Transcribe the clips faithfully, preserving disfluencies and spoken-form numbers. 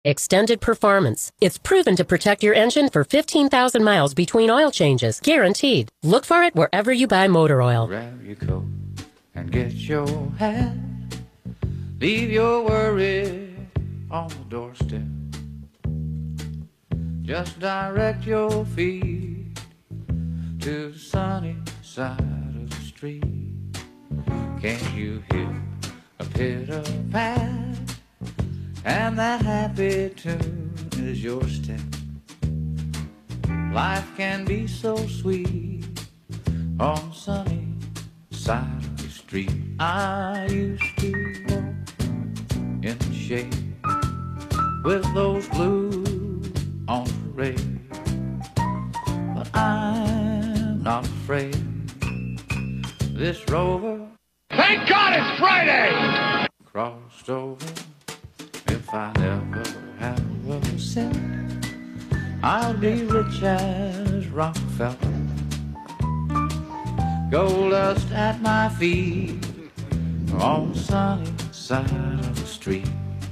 Extended performance. It's proven to protect your engine for fifteen thousand miles between oil changes. Guaranteed. Look for it wherever you buy motor oil. Grab your coat and get your hat. Leave your worries on the doorstep. Just direct your feet to the sunny side of the street. Can't you hear a pitter-pat? And that happy tune is your step. Life can be so sweet on the sunny side of the street. I used to walk in the shade with those blues on parade, but I'm not afraid. This rover, thank God it's Friday, crossed over. If I never have a cent, I'll be rich as Rockefeller. Gold dust at my feet on the sunny side of the street.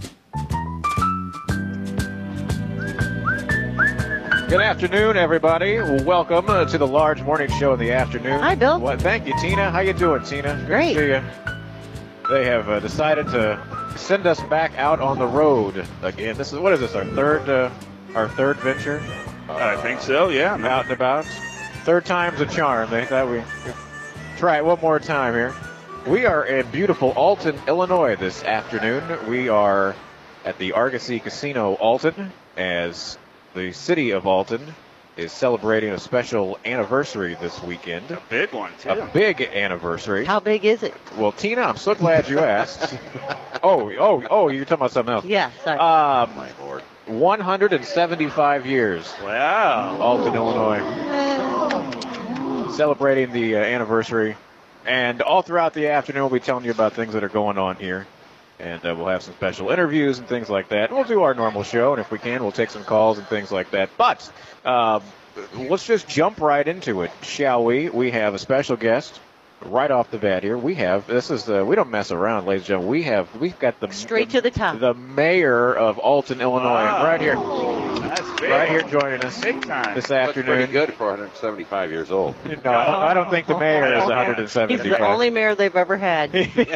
Good afternoon, everybody. Welcome uh, to the Large Morning Show in the afternoon. Hi, Bill. Well, thank you, Tina. How you doing, Tina? Good Great. to see you. They have uh, decided to send us back out on the road again. This is what is this? Our third, uh, our third venture. I think so. Yeah, out and about. Third time's a charm. They thought we could try it one more time here. We are in beautiful Alton, Illinois this afternoon. We are at the Argosy Casino, Alton, as the city of Alton is celebrating a special anniversary this weekend. a big one too. A big anniversary. How big is it? Well, Tina, I'm so glad you asked. oh, oh, oh, you're talking about something else. Yeah, sorry. Um, My Lord. one hundred seventy-five years. Wow. Alton, Illinois. Celebrating the uh, anniversary. And all throughout the afternoon, we'll be telling you about things that are going on here. And uh, we'll have some special interviews and things like that. We'll do our normal show, and if we can, we'll take some calls and things like that. But uh, let's just jump right into it, shall we? We have a special guest right off the bat here. We have, this is, uh, we don't mess around, ladies and gentlemen. We have, we've got the Straight the, to the top. The mayor of Alton, Illinois, Wow. right here. That's big. Right here joining us Big time. this That's afternoon. pretty good for one hundred seventy-five years old. No, I don't, I don't think the mayor is one hundred He's seventy-five. the only mayor they've ever had.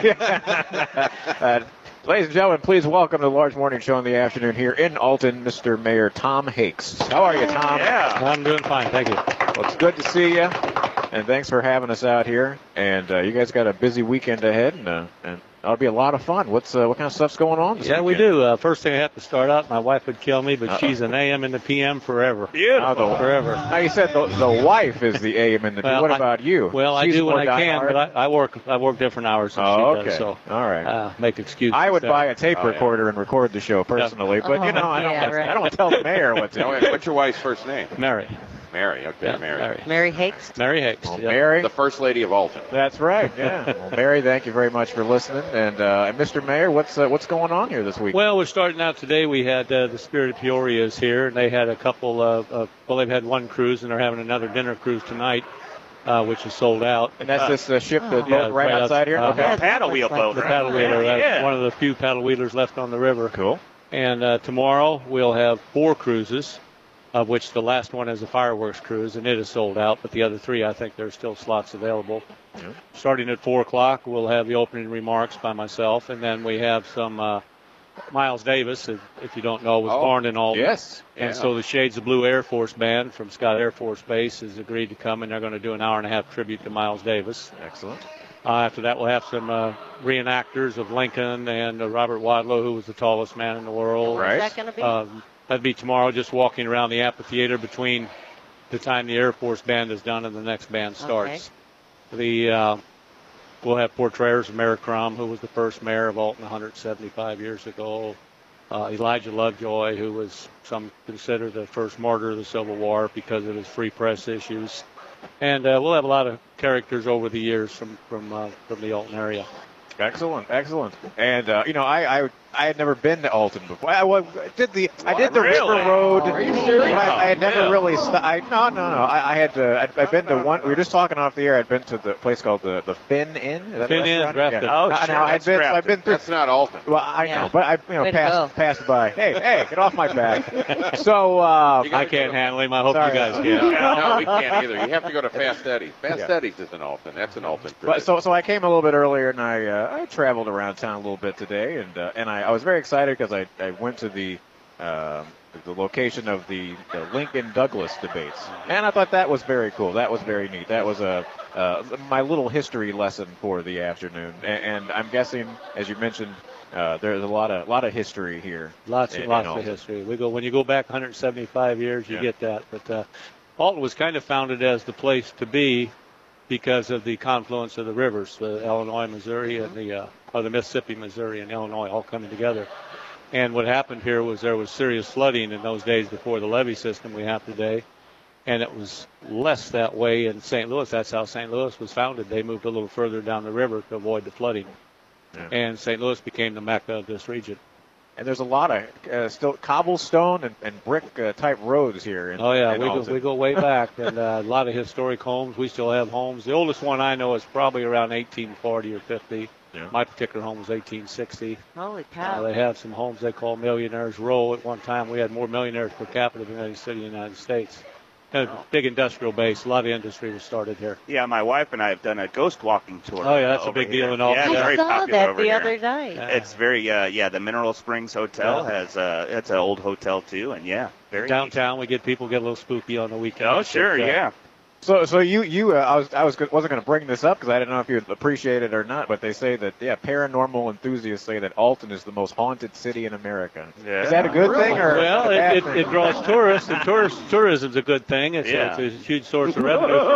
uh, ladies and gentlemen, please welcome to the Large Morning Show in the afternoon here in Alton, Mister Mayor Tom Hakes. How are you, Tom? Yeah. I'm doing fine, thank you. Well, it's good to see you, and thanks for having us out here. And uh, you guys got a busy weekend ahead, and, uh, and that'll be a lot of fun. What's uh, what kind of stuff's going on this Yeah, we weekend? do. Uh, first thing I have to start out, my wife would kill me, but Uh-oh. she's an A M and the P M forever. Beautiful. Oh, the, Forever. Now, you said the, the wife is the A M and the P. Well, What I- about you? Well, I She's do when more I can, diehard? but I, I work I work different hours than Oh, she okay. does, so All right. uh, make excuses. I would there. buy a tape Oh, yeah. recorder and record the show personally, but you know, I don't, Oh, yeah, right. I don't tell the mayor what to Now, do. what's your wife's first name? Mary. Mary. Okay, Yeah, Mary. Mary. Mary Hakes? Mary Hakes. Well, yeah. Mary, The first lady of Alton. that's right. Yeah. Well, Mary, thank you very much for listening. And, uh, and Mister Mayor, what's uh, what's going on here this week? Well, we're starting out today. We had uh, the Spirit of Peoria is here, and they had a couple of, uh, well, they've had one cruise, and they're having another dinner cruise tonight, uh, which is sold out. and that's this uh, ship that Yeah, boat right right outside here. outside. Okay. Yeah, Paddle wheel like boat. The right? paddle wheeler, Yeah, uh, yeah. one of the few paddle wheelers left on the river. Cool. And uh, tomorrow we'll have four cruises, of which the last one is a fireworks cruise, and it is sold out. But the other three, I think there's still slots available. Yeah. Starting at four o'clock, we'll have the opening remarks by myself, and then we have some uh, Miles Davis, if, if you don't know, was Oh, born in Alton. Yes. And Yeah. so the Shades of Blue Air Force Band from Scott Air Force Base has agreed to come, and they're going to do an hour and a half tribute to Miles Davis. Excellent. Uh, after that, we'll have some uh, reenactors of Lincoln and uh, Robert Wadlow, who was the tallest man in the world. Right. Is that going to be? Um, that'd be tomorrow, just walking around the amphitheater between the time the Air Force Band is done and the next band starts. The uh, we'll have portrayers of Mayor Crum, who was the first mayor of Alton one hundred seventy-five years ago. Uh, Elijah Lovejoy, who was some consider the first martyr of the Civil War because of his free press issues. And uh, we'll have a lot of characters over the years from from uh, from the Alton area. Excellent, excellent. And uh, you know, I, I I had never been to Alton before. I, well, I did the I did the Really? River Road. Are you serious? But I, I had never Yeah. really. St- I no no no. I, I had to. I'd, I've been to one. We were just talking off the air. I'd been to the place called the the Finn Inn. Is that a Finn Inn, restaurant? Grafton. Yeah. Oh, Now, sure, now, I'd that's been. So I've Grafton. been through. That's not Alton. Well, I Yeah. know, but I you know Way to passed go. passed by. Hey hey, get off my back. So uh, I can't handle him. I hope Sorry. you guys can. No, we can't either. You have to go to Fast Eddie's. Fast Yeah. Eddie's is an Alton. That's an Alton. But so, so I came a little bit earlier, and I uh, I traveled around town a little bit today, and uh, and I, I was very excited because I, I went to the um the location of the, the Lincoln Douglas debates, and I thought that was very cool. That was very neat. That was a uh, my little history lesson for the afternoon, and, and I'm guessing, as you mentioned, uh, there's a lot of lot of history here. Lots in- and in lots of Alton. history. We go when you go back one hundred seventy-five years, you Yeah. get that. But uh, Alton was kind of founded as the place to be because of the confluence of the rivers, the Illinois, Missouri, and the uh, or the Mississippi, Missouri, and Illinois all coming together. And what happened here was there was serious flooding in those days before the levee system we have today. And it was less that way in Saint Louis. That's how Saint Louis was founded. They moved a little further down the river to avoid the flooding. Yeah. And Saint Louis became the mecca of this region. And there's a lot of uh, still cobblestone and, and brick uh, type roads here. In, Oh yeah, in we go, Alton. we go way back, and uh, a lot of historic homes. We still have homes. The oldest one I know is probably around eighteen forty or fifty. Yeah. My particular home was eighteen sixty. Holy Uh, cow. they have some homes they call Millionaires Row. At one time, we had more millionaires per capita than any city in the United States. And a big industrial base. A lot of industry was started here. Yeah, my wife and I have done a ghost walking tour. Oh, yeah, that's a over big deal here. in Alton. Yeah, I very I saw popular that over the here. other night. Yeah. It's very, uh, yeah, the Mineral Springs Hotel Yeah. has, uh, it's an old hotel too, and yeah, very Downtown, we get people get a little spooky on the neat. weekend. Oh, sure, yeah. So, so you, you, uh, I was, I was, go- wasn't going to bring this up because I didn't know if you'd appreciate it or not. But they say that, yeah, paranormal enthusiasts say that Alton is the most haunted city in America. Yeah. Is that a good thing or Well, a it, bad it, thing? it draws tourists, and tourist, tourism's a good thing. It's, Yeah. a, it's a huge source of revenue for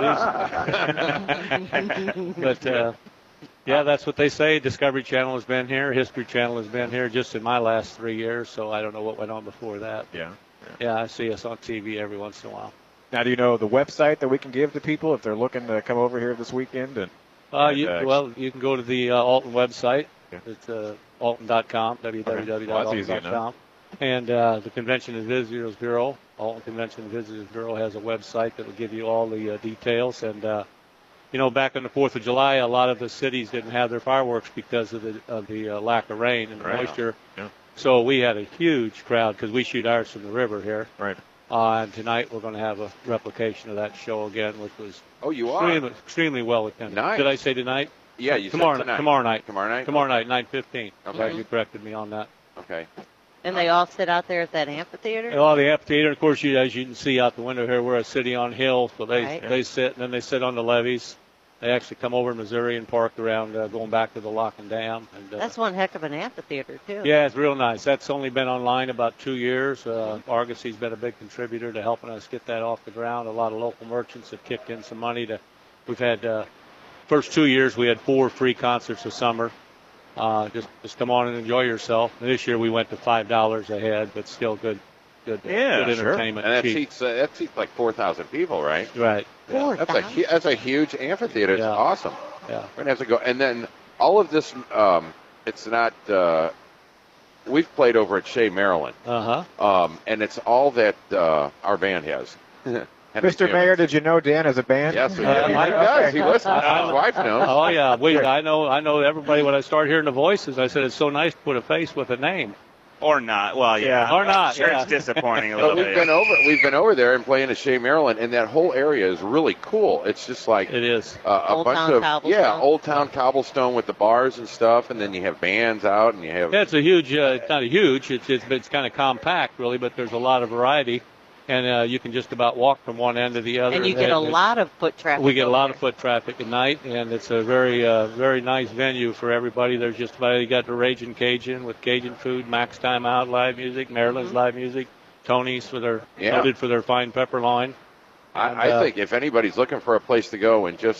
most cities. But, uh, yeah, that's what they say. Discovery Channel has been here. History Channel has been here just in my last three years, so I don't know what went on before that. Yeah. Yeah, I see us on T V every once in a while. Now, do you know the website that we can give to people if they're looking to come over here this weekend? And Uh, And, you, uh, well, you can go to the uh, Alton website. Yeah. It's uh, alton dot com, w w w dot Well, that's alton easy dot com. enough. And uh, the Convention and Visitors Bureau, Alton Convention and Visitors Bureau, has a website that will give you all the uh, details. And, uh, you know, back on the fourth of July, a lot of the cities didn't have their fireworks because of the, of the uh, lack of rain and Right. moisture. Yeah. So we had a huge crowd because we shoot ours from the river here. right. Uh, and tonight we're going to have a replication of that show again, which was Oh, you are? extremely, extremely well attended. Nice. Did I say tonight? Yeah, you tomorrow, said tonight. tomorrow night. Tomorrow night? Tomorrow night, nine fifteen. Okay. Glad you corrected me on that. Okay. And they all sit out there at that amphitheater? Oh, the amphitheater. Of course, you, as you can see out the window here, we're a city on hill, so they Right. they sit and then they sit on the levees. They actually come over to Missouri and park around, uh, going back to the lock and dam. And, uh, That's one heck of an amphitheater, too. yeah, it's real nice. That's only been online about two years. Uh, Argosy's been a big contributor to helping us get that off the ground. A lot of local merchants have kicked in some money to. We've had uh, first two years we had four free concerts a summer. Uh, just just come on and enjoy yourself. And this year we went to five dollars a head, but still good, good, Yeah, good sure. entertainment. And that cheap. seats, uh, that seats like four thousand people, right? Right. Four That's a, thousand? hu- that's a huge amphitheater. It's Yeah. awesome. Yeah. We're going to have to go. And then all of this, um, it's not, uh, we've played over at Shea, Maryland. Uh huh. Um, and it's all that uh, our band has. Henry Mister Jim. Mayor, did you know Dan has a band? Yes, we Uh, do. He Mike does. He listens. I- His wife knows. Oh yeah. We. I know. I know everybody. When I start hearing the voices, I said it's so nice to put a face with a name. Or not. Well, yeah. Yeah, or not, Sure, yeah. it's disappointing a But little we've bit. been over. We've been over there and playing at Shea, Maryland, and that whole area is really cool. It's just like It is. uh, a Old bunch Town of Cobblestone. yeah, old town cobblestone with the bars and stuff, and then you have bands out, and you have Yeah, it's a huge. Uh, it's not a huge. It's it's, it's kind of compact, really, but there's a lot of variety, and uh, you can just about walk from one end to the other. And you get a And- lot of foot traffic. We get a over lot there. of foot traffic at night, and it's a very, uh, very nice venue for everybody. There's just about you got the Raging Cajun with Cajun food, Max Time Out live music, Maryland's Mm-hmm. live music, Tony's for their Yeah. noted for their fine pepper line. I, And, I uh, think if anybody's looking for a place to go and just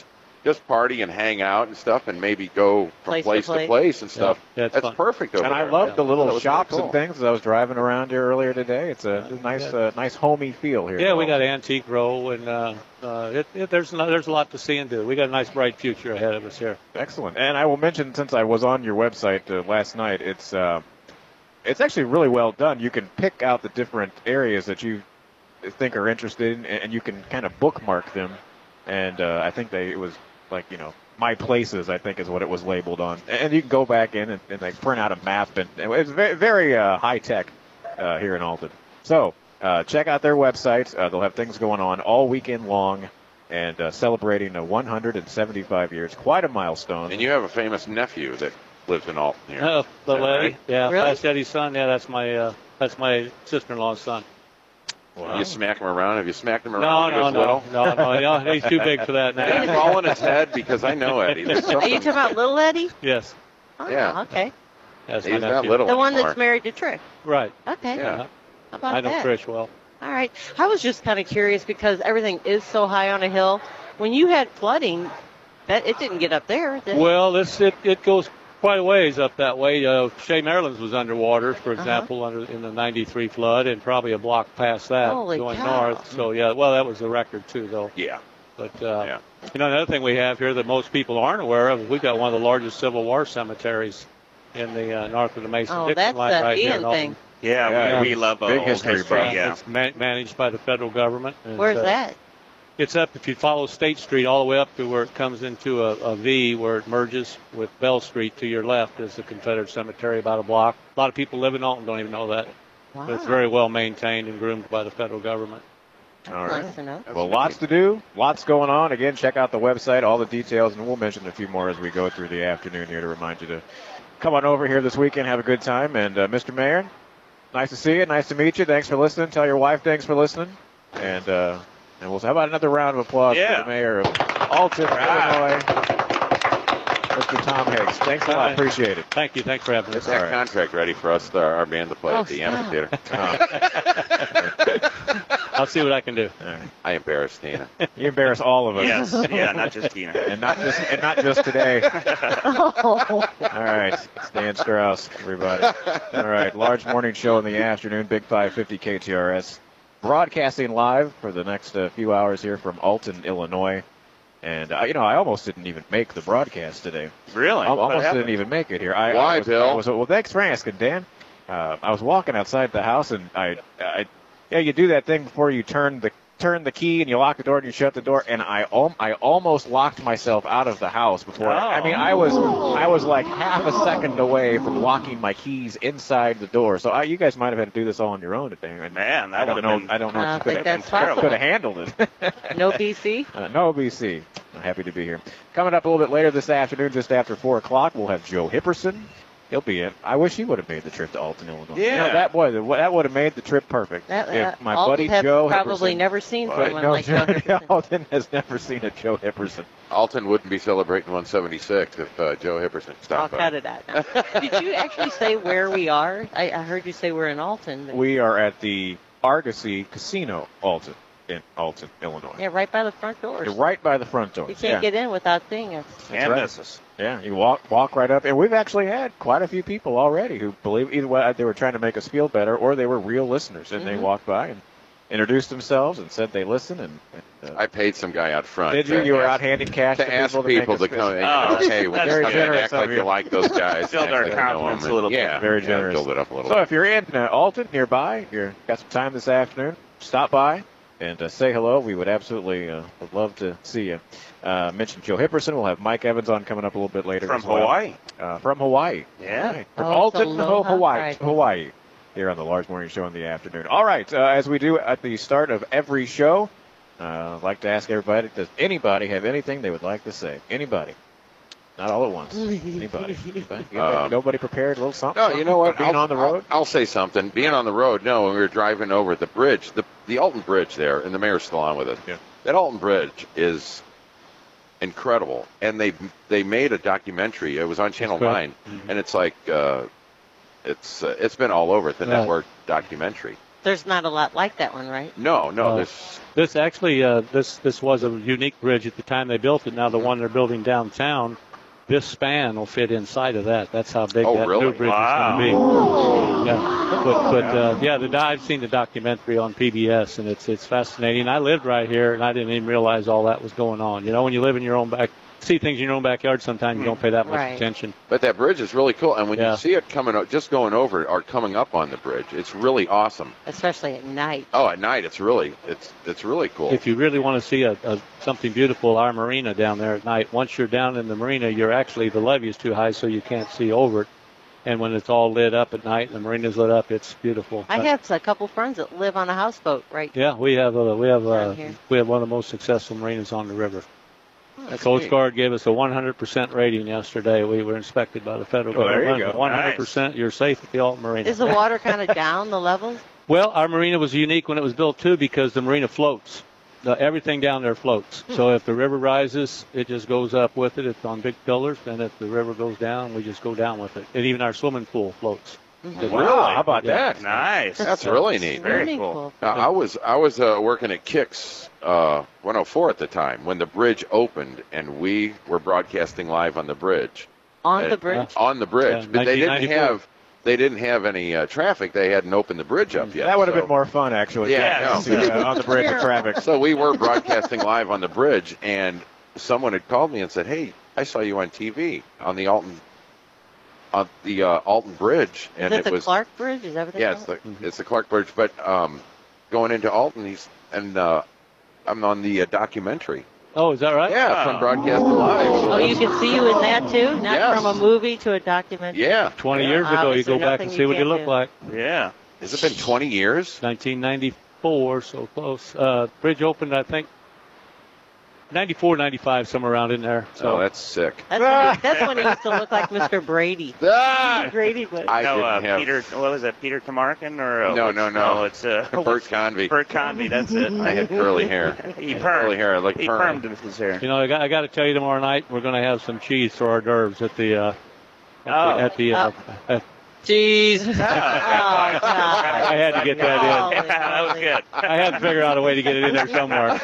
just party and hang out and stuff, and maybe go from Place to place to place, place. and stuff. Yeah, yeah, it's That's fun. perfect over And there. I love the That little was shops really cool. and things. As I was driving around here earlier today, it's a nice, uh, nice homey feel here. Yeah, we got Antique Row, and uh, uh, it, it, there's no, there's a lot to see and do. We got a nice bright future ahead of us here. Excellent. And I will mention, since I was on your website uh, last night, it's uh, it's actually really well done. You can pick out the different areas that you think are interested in, and you can kind of bookmark them. And uh, I think they it was like, you know, My Places, I think is what it was labeled on. And you can go back in and, and they print out a map, and it's very, very uh, high tech uh, here in Alton. So uh, check out their website. Uh, they'll have things going on all weekend long, and uh, celebrating a one hundred seventy-five years, quite a milestone. And you have a famous nephew that lives in Alton here. Uh, the Is that lady, right? yeah, Really? that's Eddie's son. Yeah, that's my uh, that's my sister-in-law's son. You smack him around? Have you smacked him No, around? when he no, was no, little? no, no, no, he's too big for that Did he now. fall on his head? Because I know Eddie. There's Are you something. talking about little Eddie? Yes, Oh, Yeah. okay. that's my He's not nephew. little The one anymore. that's married to Trick. Right. Okay. Yeah. How about I know that? Trish well. All right. I was just kind of curious because everything is so high on a hill. When you had flooding, that it didn't get up there. Did it? Well, this it, it goes quite a ways up that way. Uh, Shea, Maryland's was underwater, for Uh-huh. example, under in the ninety-three flood, and probably a block past that Holy going cow. north. So yeah, well, that was the record too, though. Yeah. But uh, Yeah. you know, another thing we have here that most people aren't aware of, we've got one of the largest Civil War cemeteries in the uh, north of the Mason Oh, Dixon that's line the right here Ian in Alton. thing. Yeah, Yeah. we, we love uh, Big old history history. buff. Yeah. It's man- managed by the federal government. and, Where's uh, that? It's up, if you follow State Street all the way up to where it comes into a, a V, where it merges with Bell Street to your left is the Confederate Cemetery, about a block. A lot of people live in Alton don't even know that. Wow. But it's very well maintained and groomed by the federal government. All right. Nice to know. Well, lots to do, lots going on. Again, check out the website, all the details, and we'll mention a few more as we go through the afternoon here to remind you to come on over here this weekend, have a good time. And uh, Mister Mayor, nice to see you, nice to meet you. Thanks for listening. Tell your wife thanks for listening. And uh, and we'll how about another round of applause Yeah. for the mayor of Alton, Illinois, Mister Tom Higgs. Thanks a lot, appreciate it. Thank you. Thanks for having Get us. that All right. contract ready for us, uh, our band to play Oh, at the stop. amphitheater. I'll see what I can do. All right. I embarrassed Tina. You embarrass all of us. Yes, yeah, not just Tina. And not just and not just today. Oh. All right, Stan Strauss, everybody. All right, large morning show in the afternoon, Big five fifty K T R S. Broadcasting live for the next uh, few hours here from Alton, Illinois. And, uh, you know, I almost didn't even make the broadcast today. Really? I What almost happened? didn't even make it here. I, Why, I was, Bill? I was, well, thanks for asking, Dan. Uh, I was walking outside the house, and I, I, yeah, you do that thing before you turn the turn the key and you lock the door and you shut the door, and I, al- I almost locked myself out of the house before. I mean, I was, I was like half a second away from locking my keys inside the door. So I, you guys might have had to do this all on your own today. And Man, that I don't would know. have been. I don't know. I if you think could that's have, possible. could have handled it. No B C? Uh, no B C. I'm happy to be here. Coming up a little bit later this afternoon, just after four o'clock, we'll have Joe Hipperson. He'll be in. I wish he would have made the trip to Alton, Illinois. You know, Yeah. that boy, that would have made the trip perfect. That, if uh, my Alton buddy have Joe probably Hipperson, never seen Right. someone no, like Joe Hipperson. Alton has never seen a Joe Hipperson. Alton wouldn't be celebrating one seventy-six if uh, Joe Hipperson I'll stopped by. cut it out. Now. Did you actually say where we are? I, I heard you say we're in Alton. but- We are at the Argosy Casino, Alton, in Alton, Illinois. Yeah, right by the front doors. You're right by the front door. You can't yeah. get in without seeing us. And right. miss us. Yeah, you walk walk right up, and we've actually had quite a few people already who believe either way they were trying to make us feel better, or they were real listeners, and they Mhm. walked by and introduced themselves and said they listen. And, and uh, I paid some guy out front. did you? to You were ask- out handing cash to to ask people to, people make to us come. feel- Oh, okay, that's very good. generous. Act of like you. you like those guys. Build Act our like you know confidence them. a little bit. Yeah, Very yeah, generous. build it up a little. So if you're in uh, Alton nearby, you're got some time this afternoon, stop by and uh, say hello. We would absolutely uh, would love to see you. Uh, mentioned Joe Hipperson. We'll have Mike Evans on coming up a little bit later. From as well. Hawaii. Uh, from Hawaii. Yeah. Right. From Oh, Alton, it's Ho- Aloha Hawaii. Friday. Hawaii. Here on the Large Morning Show in the afternoon. All right, uh, as we do at the start of every show, uh, I'd like to ask everybody, does anybody have anything they would like to say? Anybody? Not all at once. Anybody? Anybody? Um, Nobody prepared? A little something? No, you know what? Being I'll, on the road? I'll, I'll say something. Being on the road, no, when we were driving over the bridge, the the Alton Bridge there, and the mayor's still on with us. Yeah. That Alton Bridge is incredible, and they they made a documentary. It was on Channel good. Nine, and it's like uh, it's uh, it's been all over the Right. network documentary. there's not a lot like that one, right? No, no. Uh, There's This actually, uh, this this was a unique bridge at the time they built it. Now the one they're building downtown, this span will fit inside of that. That's how big Oh, that really? new bridge Wow. is going to be. Yeah, but but uh, yeah, the I've seen the documentary on P B S, and it's it's fascinating. I lived right here, and I didn't even realize all that was going on. You know, when you live in your own back, see things in your own backyard, sometimes you don't pay that much Right. attention. But that bridge is really cool, and when Yeah. you see it coming, o- just going over or coming up on the bridge, it's really awesome. Especially at night. Oh, at night, it's really, it's it's really cool. If you really want to see a, a something beautiful, our marina down there at night, once you're down in the marina, you're actually, the levee is too high so you can't see over it. And when it's all lit up at night and the marina's lit up, it's beautiful. I have a couple friends that live on a houseboat, right? Yeah, we have a, we have a, Down here. we have one of the most successful marinas on the river. That's Coast neat. Guard gave us a one hundred percent rating yesterday. We were inspected by the federal Oh, there you government. go. one hundred percent you're safe at the Alton Marina. Is the water kind of down the levels? Well, our marina was unique when it was built too because the marina floats. The, everything down there floats. So if the river rises, it just goes up with it. It's on big pillars. And if the river goes down, we just go down with it. And even our swimming pool floats. Wow, How about Yeah. that? Nice. That's really neat. Very Swimming cool. pool. Now, I was I was uh, working at Kicks uh, one oh four at the time when the bridge opened, and we were broadcasting live on the bridge. On Uh, the bridge? On the bridge, Yeah, but they didn't nineteen ninety-four. have they didn't have any uh, traffic. They hadn't opened the bridge up yet. That would have so- been more fun, actually. Yeah, to see, uh, on the bridge of traffic. So we were broadcasting live on the bridge, and someone had called me and said, "Hey, I saw you on T V on the Alton on the uh, Alton Bridge," Is and it it the was Clark Bridge? Is that what they yeah, it's call the it? it's the Clark Bridge. But um, going into Alton, he's and uh, I'm on the uh, documentary. Oh, is that right? Yeah, from broadcasting live. So Oh, you that's- can see you in that too? Not Yes. from a movie to a documentary? Yeah, twenty yeah. years ago, you Obviously go back nothing and you see what you can't look do. like. Yeah. Has it been twenty years? nineteen ninety-four, so close. Uh, bridge opened, I think, ninety-four, ninety-five, somewhere around in there. So Oh, that's sick. That's, when he, that's when he used to look like Mister Brady. Ah! Brady was. I no, didn't uh, have Peter. What was that? Peter Tamarkin or uh, No, what's- no, no. It's uh, Bert Convy. Bert Convy. That's it. I had curly hair. He Curly permed. hair. I like He perm. permed his hair. you know, I got, I got to tell you, tomorrow night we're going to have some cheese for hors d'oeuvres at the uh, at Oh. the, at the uh, at, Jeez. Oh, God. I had to get that in. Holy Yeah, that was moly. good. I had to figure out a way to get it in there somewhere.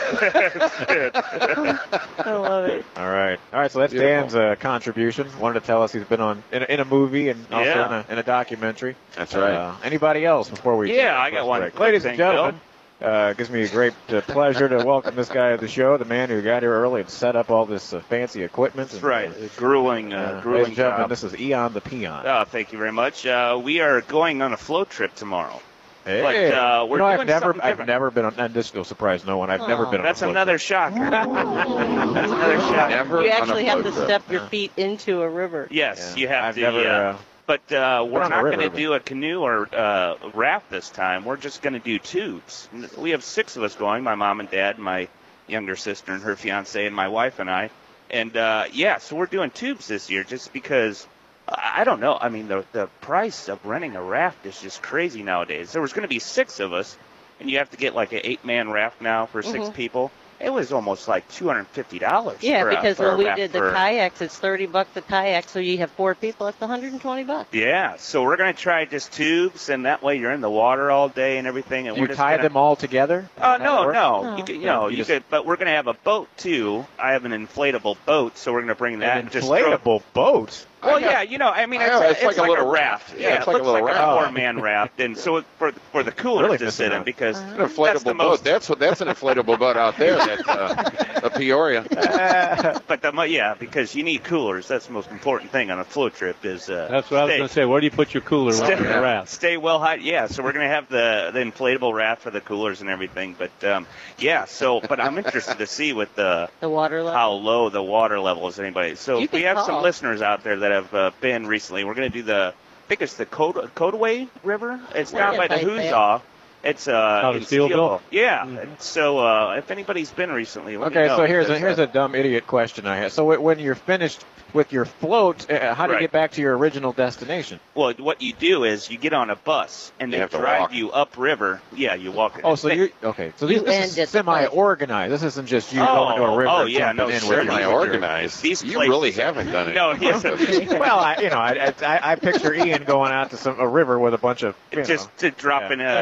I love it. All right. All right, so that's Beautiful. Dan's uh, contribution. Wanted to tell us he's been on in a, in a movie and also Yeah. in, a, in a documentary. That's right. Uh, anybody else before we Yeah, I got first one break? quick Ladies thing, and gentlemen, uh, it gives me a great uh, pleasure to welcome this guy to the show, the man who got here early and set up all this uh, fancy equipment. That's and, right. A grueling, Uh, uh, ladies grueling and gentlemen, job. this is Eon the Peon. Oh, thank you very much. Uh, we are going on a float trip tomorrow. hey, but, uh, we're you know, I've doing never, something I've different. never been on, and this will surprise no one. I've never Oh. been on That's a float another shocker. That's another shocker. Never You on a actually have to float trip. step your feet into a river. Yes, Yeah. you have I've to. never, yeah. uh, But uh, we're on a not river, going to but- do a canoe or uh, raft this time. We're just going to do tubes. We have six of us going, my mom and dad, my younger sister and her fiance, and my wife and I. And, uh, yeah, so we're doing tubes this year just because, I I don't know, I mean, the, the price of renting a raft is just crazy nowadays. There was going to be six of us, and you have to get like an eight-man raft now for six Mhm. people. It was almost like two hundred fifty dollars. Yeah, for a, because for when a we raft did the for- kayaks, it's thirty bucks a kayak, so you have four people, it's one hundred twenty bucks. Yeah, so we're going to try just tubes, and that way you're in the water all day and everything. And Do we're you just tie gonna... them all together? Oh How no, it works? no, No. you could, you No, know, you you just- could, but we're going to have a boat too. I have an inflatable boat, so we're going to bring that. An and just throw- inflatable boat. Well, I got- yeah, you know, I mean, I it's, know, a, it's like a little raft. Yeah, Yeah, it it's like a looks little like raft. a four-man raft, and so it, for for the coolers Really to missing sit in out. because An that's the inflatable boat. most. That's what. That's an inflatable boat out there. That uh, at Peoria. But the mo- yeah, because you need coolers. That's the most important thing on a float trip. Is uh, That's what I was stay- going to say. Where do you put your cooler when you're in a raft? Stay well high. Yeah, so we're going to have the, the inflatable raft for the coolers and everything. But, um, yeah, so, but I'm interested to see with the, The water level. how low the water level is anybody. So You if we can have some call. listeners out there that have uh, been recently, we're going to do the, I think it's the Cod- Codaway River. It's down Yeah, by the right there. Huzaw. It's uh, Out of in Steelville? Yeah. So uh, if anybody's been recently, let me Okay, know, so here's a because, here's uh, a dumb idiot question I have. So wh- when you're finished with your float, uh, how do you Right. get back to your original destination? Well, what you do is you get on a bus and You they have to drive walk. you upriver. Yeah, you walk. Oh, so They- you're okay. So You this, end this at is the place. semi-organized. This isn't just you Oh, going to a river oh, and yeah, jumping no, in with certainly. your- Semi organized. These you places- really haven't done it. No, yes. Well, I, you know, I, I I picture Ian going out to some a river with a bunch of you just know, to drop in yeah, a dropping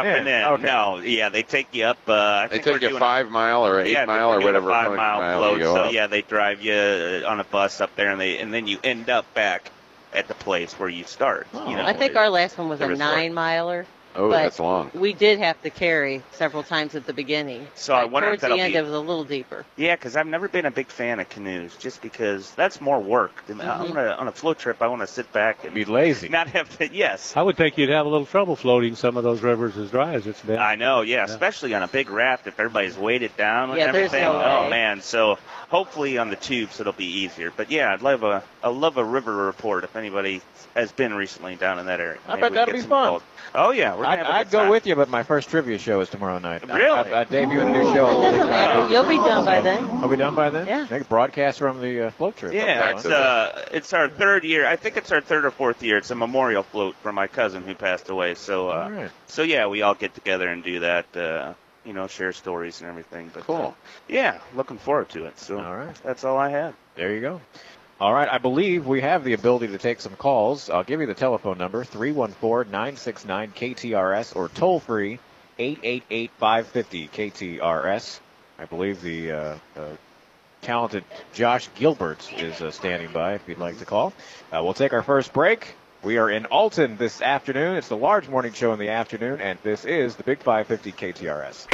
dropping in. Okay. No, yeah, they take you up. Uh, I They think we're take you doing five mile or eight yeah, mile or we're doing whatever. a five mile mile float. you go So up. yeah, they drive you uh, on a bus up there, and they and then you end up back at the place where you start. Oh. You know, I think it- our last one was the a resort. nine miler. Oh, but that's long. We did have to carry several times at the beginning. So I Like, wonder if towards the that'll end, be- it was a little deeper. Yeah, because I've never been a big fan of canoes, just because that's more work. I Mm-hmm. wanna, on a float trip, I want to sit back and Be lazy. not have to. Yes, I would think you'd have a little trouble floating some of those rivers as dry as it's been. I know. Yeah, especially on a big raft if everybody's weighted down and Yeah, there's everything. no Oh way. man, so hopefully on the tubes it'll be easier. But yeah, I'd love a I love a river report if anybody has been recently down in that area. I Maybe bet we that'll get be some fun. calls. Oh yeah, we're gonna I'd, have a I'd good go time. with you, but my first trivia show is tomorrow night. Really? I, I, I debut a new show. Doesn't matter. You'll be done by then. Are we done by then? Yeah. Make a broadcast from the uh, float trip. Yeah, That'll it's be fun. uh, it's our third year. I think it's our third or fourth year. It's a memorial float for my cousin who passed away. So, uh, All right. so yeah, we all get together and do that. Uh, you know, share stories and everything. But, Cool. Uh, yeah, looking forward to it. So, All right. that's all I had. There you go. All right, I believe we have the ability to take some calls. I'll give you the telephone number, three one four, nine six nine, K T R S, or toll-free, eight eight eight, five five zero, K T R S. I believe the uh, uh, talented Josh Gilbert is uh, standing by if you'd like to call. Uh, we'll take our first break. We are in Alton this afternoon. It's the large morning show in the afternoon, and this is the Big five fifty K T R S.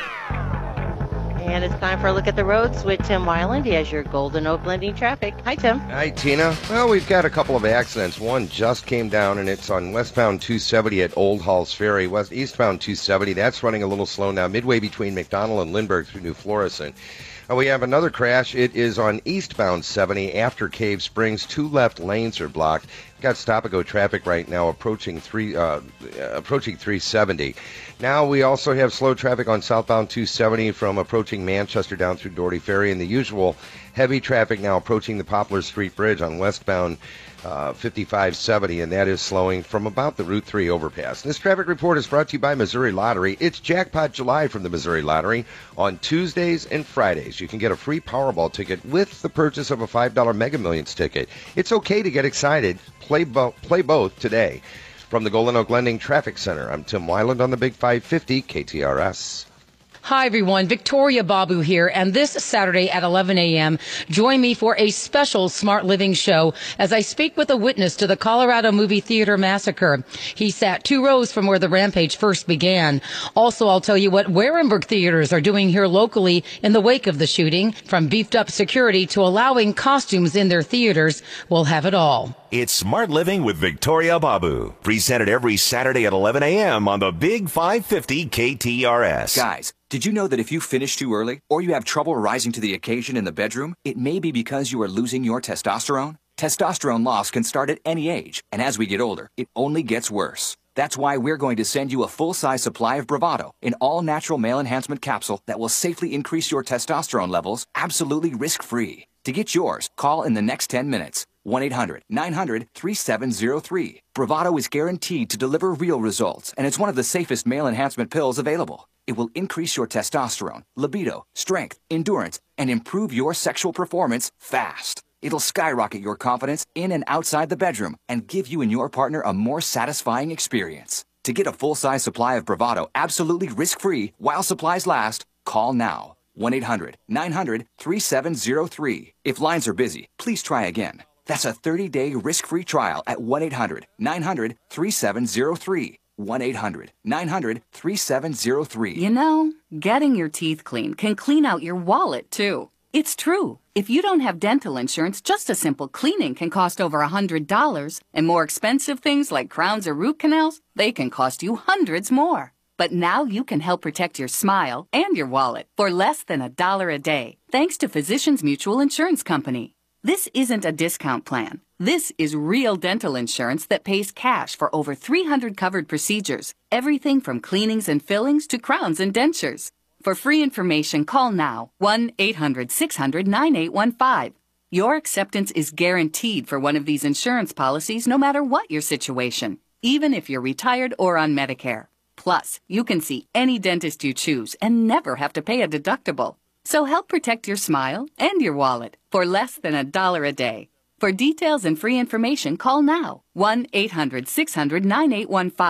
And it's time for a look at the roads with Tim Weiland. He has your Golden Oak Lending traffic. Hi, Tim. Hi, Tina. Well, we've got a couple of accidents. One just came down, and it's on westbound two seventy at Old Halls Ferry. West eastbound two seventy, that's running a little slow now, midway between McDonald and Lindbergh through New Florissant. Uh, we have another crash. It is on eastbound seventy after Cave Springs. Two left lanes are blocked. Got stop-and-go traffic right now approaching three uh, approaching three seventy. Now we also have slow traffic on southbound two seventy from approaching Manchester down through Doherty Ferry, and the usual heavy traffic now approaching the Poplar Street Bridge on westbound uh, fifty-five seventy, and that is slowing from about the Route three overpass. And this traffic report is brought to you by Missouri Lottery. It's Jackpot July from the Missouri Lottery. On Tuesdays and Fridays, you can get a free Powerball ticket with the purchase of a five dollar Mega Millions ticket. It's okay to get excited. Play, bo- play both today. From the Golden Oak Lending Traffic Center, I'm Tim Weiland on the Big five fifty K T R S. Hi, everyone. Victoria Babu here. And this Saturday at eleven a.m., join me for a special Smart Living show as I speak with a witness to the Colorado Movie Theater massacre. He sat two rows from where the rampage first began. Also, I'll tell you what Warenberg theaters are doing here locally in the wake of the shooting. From beefed up security to allowing costumes in their theaters, we'll have it all. It's Smart Living with Victoria Babu, presented every Saturday at eleven a.m. on the Big five fifty K T R S. Guys, did you know that if you finish too early or you have trouble rising to the occasion in the bedroom, it may be because you are losing your testosterone? Testosterone loss can start at any age, and as we get older, it only gets worse. That's why we're going to send you a full-size supply of Bravado, an all-natural male enhancement capsule that will safely increase your testosterone levels absolutely risk-free. To get yours, call in the next ten minutes. one eight hundred nine hundred thirty-seven oh three. Bravado is guaranteed to deliver real results, and it's one of the safest male enhancement pills available. It will increase your testosterone, libido, strength, endurance, and improve your sexual performance fast. It'll skyrocket your confidence in and outside the bedroom and give you and your partner a more satisfying experience. To get a full-size supply of Bravado absolutely risk-free while supplies last, call now. one eight hundred nine hundred thirty-seven oh three. If lines are busy, please try again. That's a thirty-day risk-free trial at one eight hundred nine hundred thirty-seven oh three. one eight hundred nine hundred thirty-seven oh three. You know, getting your teeth cleaned can clean out your wallet, too. It's true. If you don't have dental insurance, just a simple cleaning can cost over one hundred dollars. And more expensive things like crowns or root canals, they can cost you hundreds more. But now you can help protect your smile and your wallet for less than a dollar a day, thanks to Physicians Mutual Insurance Company. This isn't a discount plan. This is real dental insurance that pays cash for over three hundred covered procedures, everything from cleanings and fillings to crowns and dentures. For free information, call now, one eight hundred six hundred nine eight one five. Your acceptance is guaranteed for one of these insurance policies no matter what your situation, even if you're retired or on Medicare. Plus, you can see any dentist you choose and never have to pay a deductible. So help protect your smile and your wallet for less than a dollar a day. For details and free information, call now, one eight hundred six hundred nine eight one five.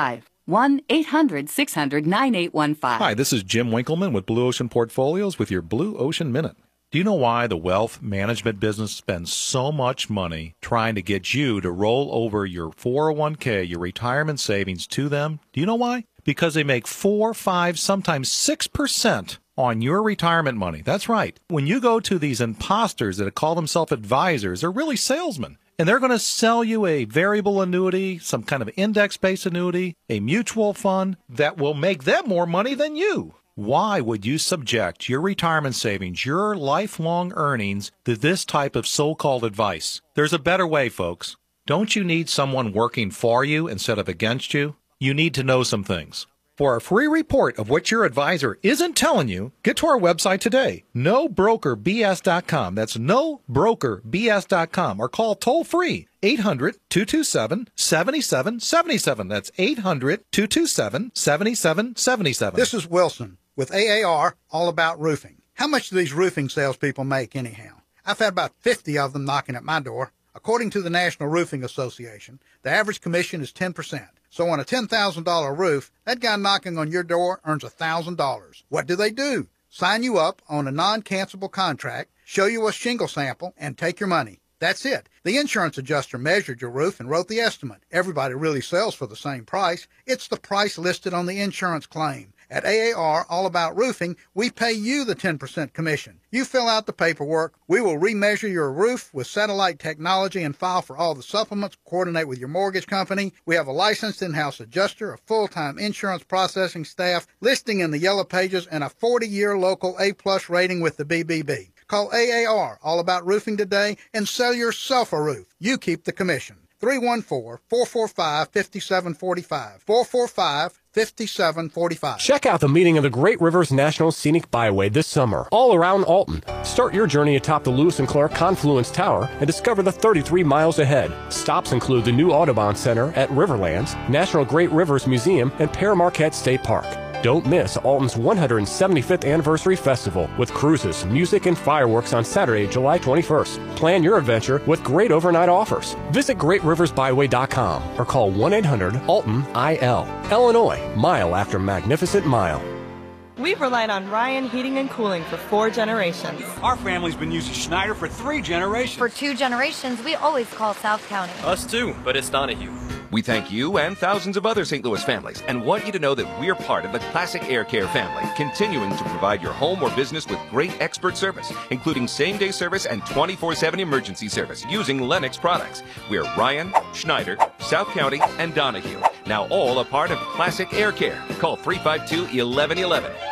one eight hundred six hundred nine eight one five. Hi, this is Jim Winkleman with Blue Ocean Portfolios with your Blue Ocean Minute. Do you know why the wealth management business spends so much money trying to get you to roll over your four oh one k, your retirement savings to them? Do you know why? Because they make four, five, sometimes six percent on your retirement money. That's right. When you go to these imposters that call themselves advisors, they're really salesmen. And they're going to sell you a variable annuity, some kind of index-based annuity, a mutual fund that will make them more money than you. Why would you subject your retirement savings, your lifelong earnings, to this type of so-called advice? There's a better way, folks. Don't you need someone working for you instead of against you? You need to know some things. For a free report of what your advisor isn't telling you, get to our website today, no broker b s dot com. That's no broker b s dot com, or call toll-free eight hundred two two seven seven seven seven seven. That's eight hundred two two seven seven seven seven seven. This is Wilson with A A R, All About Roofing. How much do these roofing salespeople make anyhow? I've had about fifty of them knocking at my door. According to the National Roofing Association, the average commission is ten percent. So on a ten thousand dollars roof, that guy knocking on your door earns one thousand dollars. What do they do? Sign you up on a non-cancelable contract, show you a shingle sample, and take your money. That's it. The insurance adjuster measured your roof and wrote the estimate. Everybody really sells for the same price. It's the price listed on the insurance claim. At A A R, All About Roofing, we pay you the ten percent commission. You fill out the paperwork. We will remeasure your roof with satellite technology and file for all the supplements, coordinate with your mortgage company. We have a licensed in-house adjuster, a full-time insurance processing staff, listing in the Yellow Pages, and a forty-year local A-plus rating with the B B B. Call A A R, All About Roofing today, and sell yourself a roof. You keep the commission. three one four, four four five, five seven four five. four four five, five seven four five. Check out the meeting of the Great Rivers National Scenic Byway this summer, all around Alton. Start your journey atop the Lewis and Clark Confluence Tower and discover the thirty-three miles ahead. Stops include the new Audubon Center at Riverlands, National Great Rivers Museum, and Pere Marquette State Park. Don't miss Alton's one hundred seventy-fifth Anniversary Festival with cruises, music, and fireworks on Saturday, July twenty-first. Plan your adventure with great overnight offers. Visit great rivers byway dot com or call one eight hundred Alton I L. Illinois, mile after magnificent mile. We've relied on Ryan Heating and Cooling for four generations. Our family's been using Schneider for three generations. For two generations, we always call South County. Us too, but it's Donahue. We thank you and thousands of other Saint Louis families and want you to know that we're part of the Classic Air Care family, continuing to provide your home or business with great expert service, including same-day service and twenty-four seven emergency service using Lennox products. We're Ryan, Schneider, South County, and Donahue, now all a part of Classic Air Care. Call three five two, one one one one.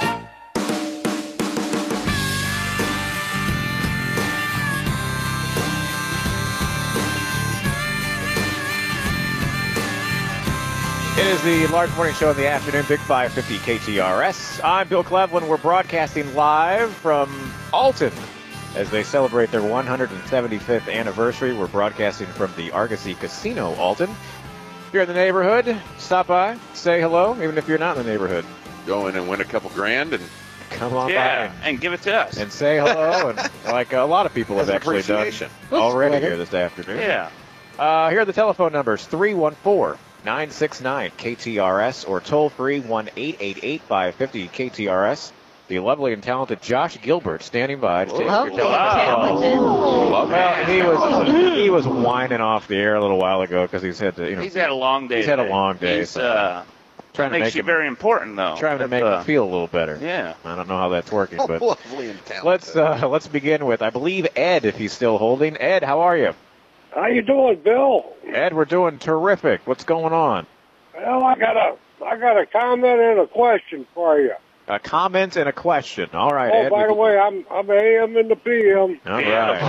It is the Large Morning Show in the afternoon, Big five fifty K T R S. I'm Bill Cleveland. We're broadcasting live from Alton as they celebrate their one hundred seventy-fifth anniversary. We're broadcasting from the Argosy Casino, Alton. If you're in the neighborhood, stop by, say hello, even if you're not in the neighborhood. Go in and win a couple grand and come on yeah, by. and give it to us. And say hello, and like a lot of people have actually done already here this afternoon. Yeah. Uh, here are the telephone numbers, three one four, nine six nine K T R S or toll free one eight eight eight, five five zero K T R S. The lovely and talented Josh Gilbert standing by to take Lovely your telephone call. Well, he was he was whining off the air a little while ago because he's had to, you know, He's had a long day. He's had a today. long day. He's, so uh, trying to makes make you him, very important, though. trying to If, make uh, him feel a little better. Yeah. I don't know how that's working, Oh, but lovely and talented. let's uh, let's begin with, I believe, Ed, if he's still holding. Ed, how are you? How you doing, Bill? Ed, we're doing terrific. What's going on? Well, I got a I got a comment and a question for you. A comment and a question. All right, oh, Ed. by we the can- way, I'm I'm A M in the P M. All right.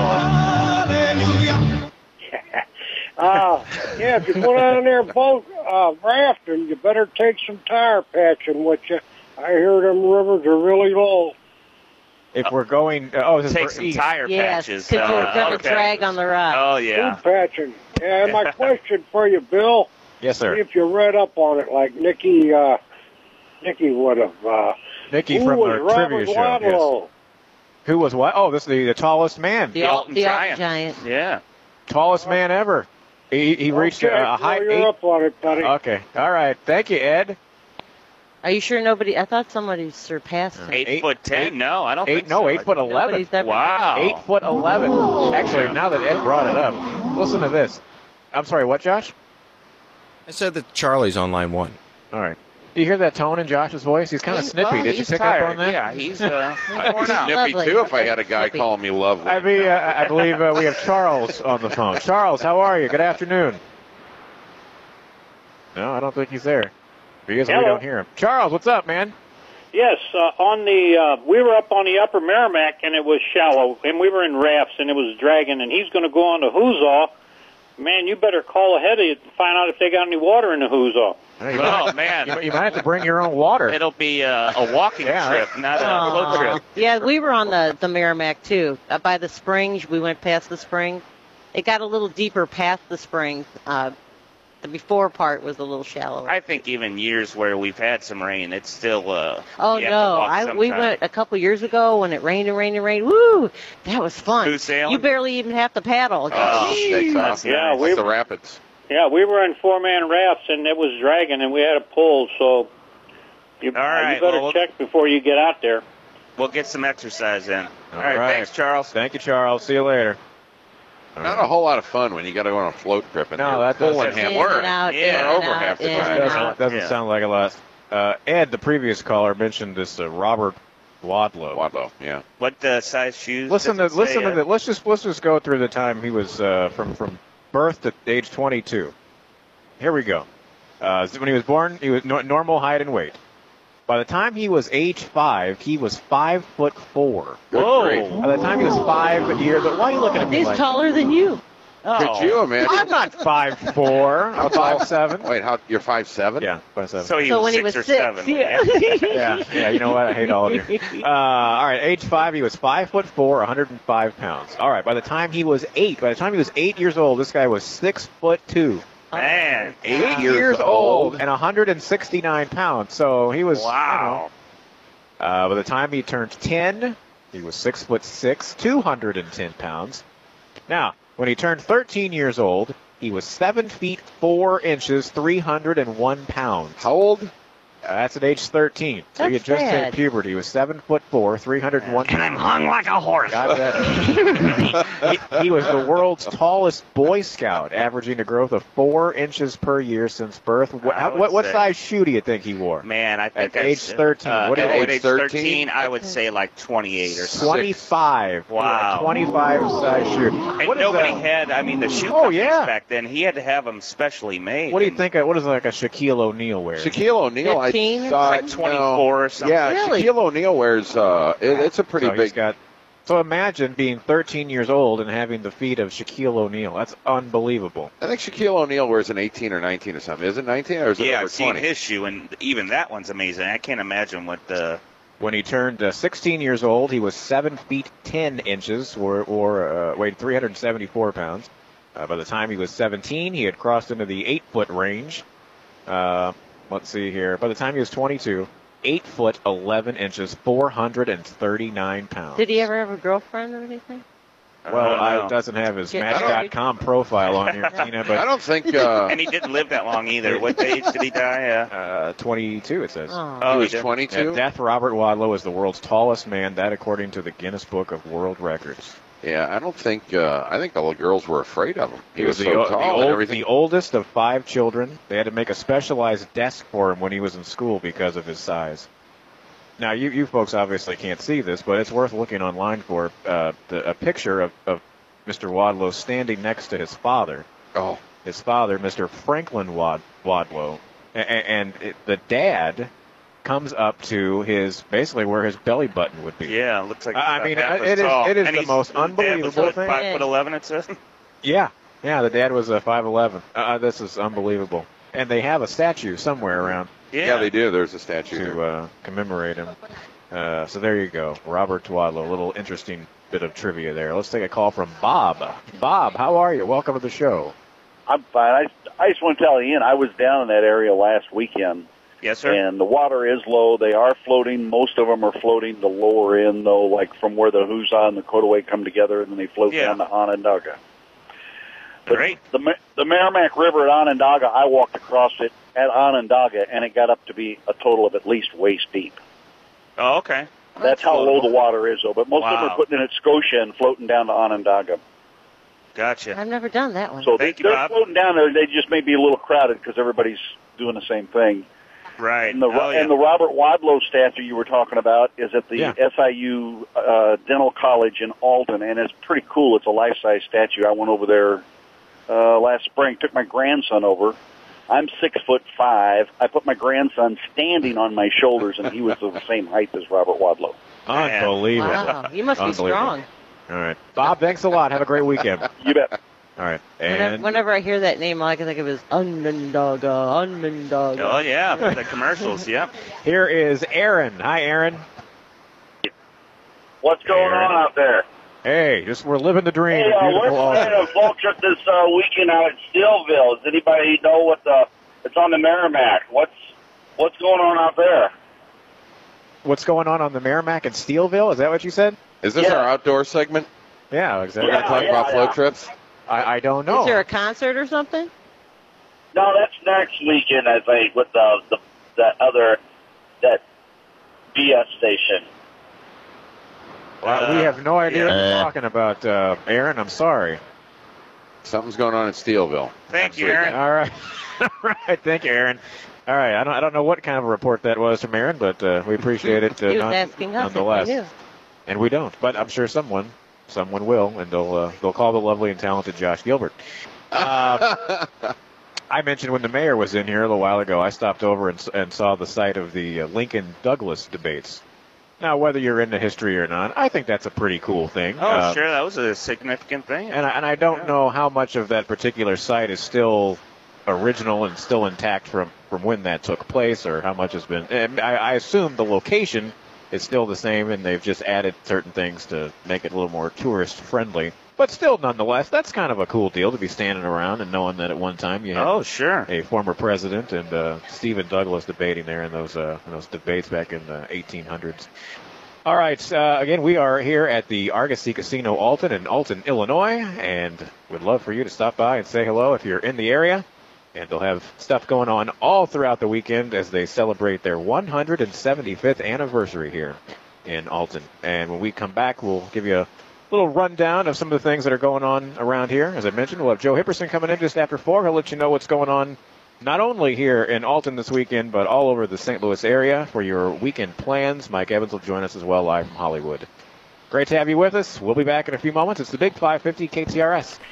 uh, yeah, if you go down there boat uh, rafting, you better take some tire patching with you. I hear them rivers are really low. If we're going, uh, oh, this Take is for some east. tire Yes, patches. because you're uh, going to okay. drag on the rock. Oh, yeah. Food patching. Yeah, and my question for you, Bill. Yes, sir. If you read up on it, like Nikki, uh, Nikki would have. Uh, Nikki who from was the Robert trivia show. Wadlow? Yes. Who was what? Oh, this is the, the tallest man. The, Alton, the Alton Giant. Yeah. Tallest man ever. He, he reached Okay, a, a high. well, you're eight, up on it, buddy. Okay. All right. Thank you, Ed. Are you sure nobody? I thought somebody surpassed him. Eight, Eight- foot ten? eight- no, I don't Eight, think no, so. eight foot eleven. Nobody's ever- Wow. Eight foot eleven. Actually, now that Ed brought it up, listen to this. I'm sorry, what, Josh? I said that Charlie's on line one. All right. Do you hear that tone in Josh's voice? He's kind of He's- snippy. well, Did you he's pick tired. up on that? Yeah, he's uh, I'd worn be out. snippy, Lovely. too, if I had a guy calling me lovely. I mean, uh, I believe uh, we have Charles on the phone. Charles, how are you? Good afternoon. No, I don't think he's there. If he is, we Hello. don't hear him. Charles, what's up, man? Yes, uh, on the uh, we were up on the Upper Merrimack and it was shallow, and we were in rafts and it was dragging, and he's going to go on the Hoosaw. Man, you better call ahead of it to find out if they got any water in the Hoosaw. Hey, you Oh, might- man. You, you might have to bring your own water. It'll be uh, a walking Yeah. trip, not a Oh. float trip. Yeah, we were on the, the Merrimack, too. Uh, by the springs, we went past the spring. It got a little deeper past the springs. Uh, the before part was a little shallower. I think even years where we've had some rain, it's still. Uh, Oh you have to no! walk I we sometime. went a couple years ago when it rained and rained and rained. Woo! That was fun. Who's sailing? You barely even have to paddle. Oh, Jeez. that's Yeah, nice. we- Like the rapids. Yeah, we were in four-man rafts and it was dragging, and we had a pull, so you, All right, you better well, check before you get out there. We'll get some exercise in. All All right, right. thanks, Charles. Thank you, Charles. See you later. Not a whole lot of fun when you got to go on a float trip and No, you're that pulling doesn't- half In work. and out, Yeah, in and over out, half the in time. and Doesn't, out. doesn't Yeah. sound like a lot. Uh, Ed, the previous caller, mentioned this uh, Robert Wadlow. Wadlow, yeah. What uh, size shoes? Listen to does it listen say, to uh, the, let's just let's just go through the time he was uh, from from birth to age twenty-two. Here we go. Uh, when he was born, he was no, normal height and weight. By the time he was age five, he was five foot four. Whoa. grief. By the time he was five years old, why are you looking at me He's like taller than you. Oh. Could you imagine? I'm not five four. I'm five seven. Wait, how? You're five seven? Yeah, five seven. So he So was when he six was or six, seven. yeah. yeah, yeah. You know what? I hate all of you. Uh, all right, age five, he was five foot four, one hundred five pounds. All right, by the time he was eight, by the time he was eight years old, this guy was six foot two. Man, Eight years old and one hundred sixty-nine pounds. So he was. wow. You know, uh, by the time he turned ten, he was six foot six, two hundred ten pounds. Now, when he turned thirteen years old, he was seven feet four inches, three hundred one pounds. How old? Uh, that's at age thirteen. So he had That's just bad. hit puberty. He was seven foot four, three hundred one And I'm pounds. hung like a horse. Got that. he, he was the world's tallest Boy Scout, averaging a growth of four inches per year since birth. What, I would what, what say- size shoe do you think he wore? Man, I think At I age said, thirteen. Uh, What at did- age age thirteen? thirteen, I would say like twenty-eight or something. twenty-five. Wow. twenty-five size shoe. And What is nobody that? had, I mean, the shoe Oh, companies yeah. back then, he had to have them specially made. What do you And think? Of, what is like a Shaquille O'Neal wear? Shaquille O'Neal, I fifteen? thought. Like twenty-four or something. Yeah, Really? Shaquille O'Neal wears, uh, it, it's a pretty so he's big. got. So imagine being thirteen years old and having the feet of Shaquille O'Neal. That's unbelievable. I think Shaquille O'Neal wears an eighteen or nineteen or something. Is it nineteen or is it Yeah, over I've seen twenty? his shoe, and even that one's amazing. I can't imagine what the. When he turned uh, sixteen years old, he was seven feet ten inches, or, or uh, weighed three hundred seventy-four pounds. Uh, by the time he was seventeen, he had crossed into the eight foot range. Uh, let's see here. By the time he was twenty-two, eight foot eleven inches, four hundred thirty-nine pounds. Did he ever have a girlfriend or anything? Well, I don't know. I, doesn't have his Get Match married. dot com profile on here, Tina, I but don't think uh, And he didn't live that long either. What age did he die? Uh, uh, twenty-two it says. Oh. oh, he was did. twenty-two. At death, Robert Wadlow is the world's tallest man, that according to the Guinness Book of World Records. Yeah, I don't think. Uh, I think the little girls were afraid of him. He, He was, was, the, so o- tall the, and old, everything. the oldest of five children. They had to make a specialized desk for him when he was in school because of his size. Now, you, you folks obviously can't see this, but it's worth looking online for uh, the, a picture of, of Mister Wadlow standing next to his father. Oh, His father, Mister Franklin Wad, Wadlow. And, and it, the dad comes up to his, basically where his belly button would be. Yeah, it looks like. I about mean, half it as is- tall. it is And the he's- most his dad was, unbelievable what, thing. Five foot eleven, it says. Yeah, yeah, the dad was uh, five eleven. Uh, this is unbelievable. And they have a statue somewhere around Yeah. yeah, they do. There's a statue there. to uh, commemorate him. Uh, so there you go, Robert Wadlow. A little interesting bit of trivia there. Let's take a call from Bob. Bob, how are you? Welcome to the show. I'm fine. I, I just want to tell Ian, I was down in that area last weekend. Yes, sir. And the water is low. They are floating. Most of them are floating the lower end, though, like from where the Huza and the Kodaway come together, and then they float Yeah. down to Onondaga. Great. The Ma- the Merrimack River at Onondaga, I walked across it at Onondaga, and it got up to be a total of at least waist deep. Oh, okay. That's how low the water is, though. But most of them Wow. are putting it at Scotia and floating down to Onondaga. Gotcha. I've never done that one. So Thank they, you, they're Bob. floating down there. They just may be a little crowded because everybody's doing the same thing. Right. And the, oh, yeah. and the Robert Wadlow statue you were talking about is at the Yeah. S I U uh, Dental College in Alton, and it's pretty cool. It's a life-size statue. I went over there uh, last spring, took my grandson over. I'm six foot five. I put my grandson standing on my shoulders, and he was of the same height as Robert Wadlow. Unbelievable. Wow, you must be Unbelievable. strong. All right. Bob, thanks a lot. Have a great weekend. You bet. All right. Whenever, And whenever I hear that name, all I can think of is Onondaga, Onondaga. Oh, yeah, the commercials, yep. here is Aaron. Hi, Aaron. What's going Aaron. on out there? Hey, just we're living the dream. Hey, in uh, we're beautiful playing Alton. a folk trip this uh, weekend out at Steelville. Does anybody know what the? It's on the Merrimack. What's what's going on out there? What's going on on the Merrimack and Steelville? Is that what you said? Is this Yeah. our outdoor segment? Yeah, exactly. We're going to talk Yeah, about yeah, float yeah. trips? I, I don't know. Is there a concert or something? No, that's next weekend. I think with the the that other that B S station. Well, we have no idea what yeah. you're talking about, uh, Aaron. I'm sorry. Something's going on in Steelville. Thank you, week. Aaron. All right. All right. Thank you, Aaron. All right. I don't, I don't know what kind of a report that was from Aaron, but uh, we appreciate it uh, He was non- asking us if we nonetheless. knew. And we don't, but I'm sure someone, someone will, and they'll uh, they'll call the lovely and talented Josh Gilbert. Uh, I mentioned when the mayor was in here a little while ago, I stopped over and, and saw the site of the uh, Lincoln-Douglas debates. Now, whether you're into history or not, I think that's a pretty cool thing. Oh, Uh, sure, that was a significant thing. And I, and I don't know how much of that particular site is still original and still intact from, from when that took place, or how much has been. and I, I assume the location is still the same, and they've just added certain things to make it a little more tourist friendly. But still, nonetheless, that's kind of a cool deal to be standing around and knowing that at one time you had Oh, sure. a former president and uh, Stephen Douglas debating there in those uh, in those debates back in the eighteen hundreds. All right, uh, again, we are here at the Argosy Casino Alton in Alton, Illinois, and we'd love for you to stop by and say hello if you're in the area. And they'll have stuff going on all throughout the weekend as they celebrate their one hundred seventy-fifth anniversary here in Alton. And when we come back, we'll give you a little rundown of some of the things that are going on around here. As I mentioned, we'll have Joe Hipperson coming in just after four. He'll let you know what's going on not only here in Alton this weekend, but all over the Saint Louis area for your weekend plans. Mike Evans will join us as well live from Hollywood. Great to have you with us. We'll be back in a few moments. It's the Big five fifty K T R S.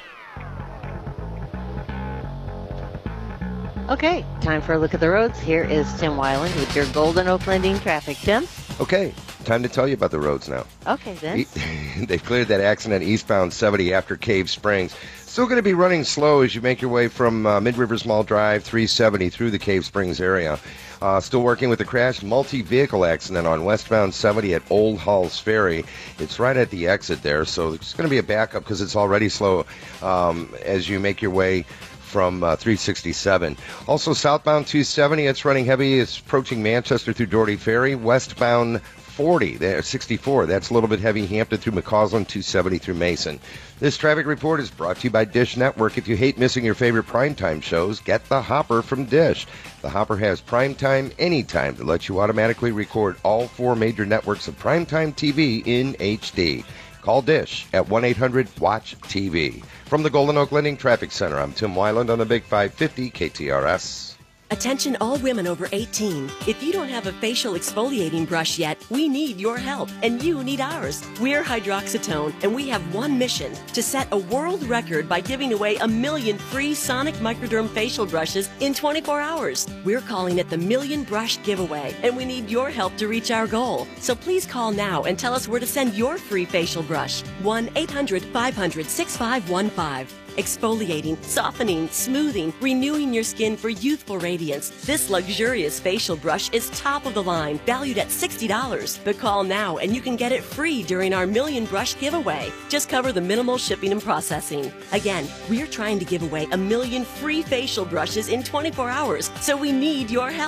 Okay, time for a look at the roads. Here is Tim Weiland with your Golden Oak Lending traffic. Tim? Okay, time to tell you about the roads now. Okay, then. They cleared that accident eastbound seventy after Cave Springs. Still going to be running slow as you make your way from uh, Mid-Rivers Mall Drive, three seventy through the Cave Springs area. Uh, still working with the crash multi-vehicle accident on westbound seventy at Old Halls Ferry. It's right at the exit there, so it's going to be a backup because it's already slow um, as you make your way from uh, three sixty-seven. Also, southbound two seventy, it's running heavy. It's approaching Manchester through Doherty Ferry. Westbound forty, there, sixty-four, that's a little bit heavy. Hampton through McCausland, two seventy through Mason. This traffic report is brought to you by Dish Network. If you hate missing your favorite primetime shows, get the Hopper from Dish. The Hopper has primetime anytime to let you automatically record all four major networks of primetime T V in H D. Call Dish at one eight hundred watch T V. From the Golden Oak Lending Traffic Center, I'm Tim Weiland on the Big five fifty K T R S. Attention all women over eighteen. If you don't have a facial exfoliating brush yet, we need your help, and you need ours. We're Hydroxytone, and we have one mission, to set a world record by giving away a million free Sonic Microderm facial brushes in twenty-four hours. We're calling it the Million Brush Giveaway, and we need your help to reach our goal. So please call now and tell us where to send your free facial brush. one eight hundred five hundred six five one five. Exfoliating, softening, smoothing, renewing your skin for youthful radiance. This luxurious facial brush is top of the line, valued at sixty dollars. But call now and you can get it free during our Million Brush Giveaway. Just cover the minimal shipping and processing. Again, we're trying to give away a million free facial brushes in twenty-four hours, so we need your help.